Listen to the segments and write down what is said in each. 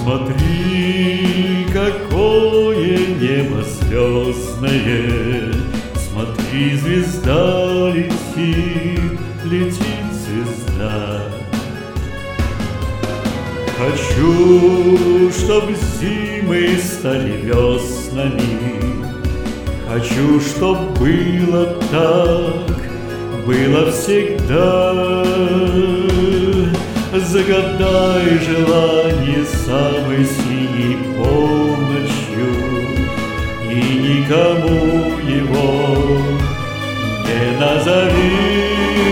Смотри, какое небо звездное, смотри, звезда летит, летит звезда. Хочу, чтоб зимы стали веснами, хочу, чтоб было так, было всегда. Загадай желание самой синей полночью, и никому его не назови.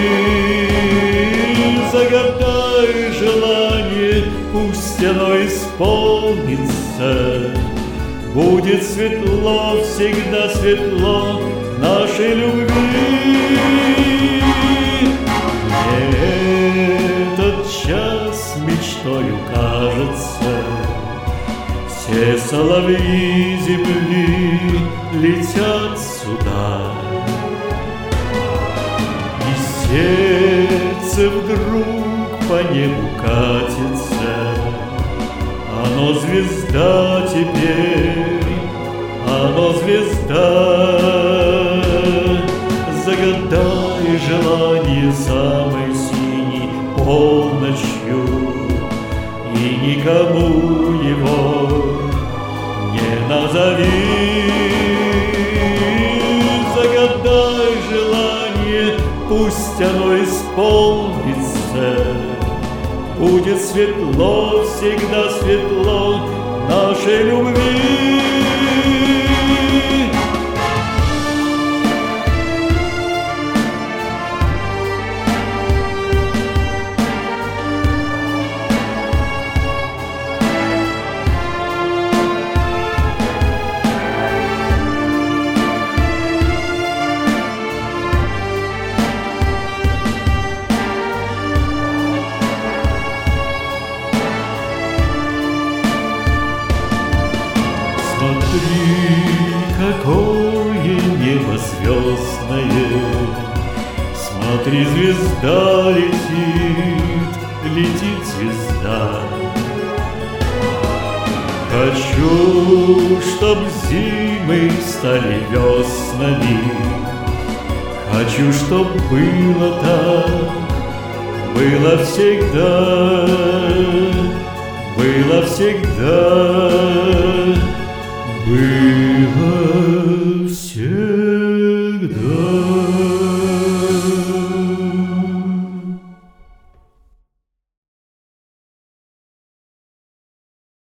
Загадай желание, пусть оно исполнится. Будет светло, всегда светло нашей любви. Этот час мечтою кажется, все соловьи земли летят сюда. И сердце вдруг по небу катится, оно звезда теперь, оно звезда. Загадай желание самой синей полночью, и никому его не назови. Загадай желание, пусть оно исполнится. Будет светло, всегда светло нашей любви. Смотри, какое небо звездное, смотри, звезда летит, летит звезда. Хочу, чтоб зимы стали веснами, хочу, чтоб было так, было всегда, было всегда.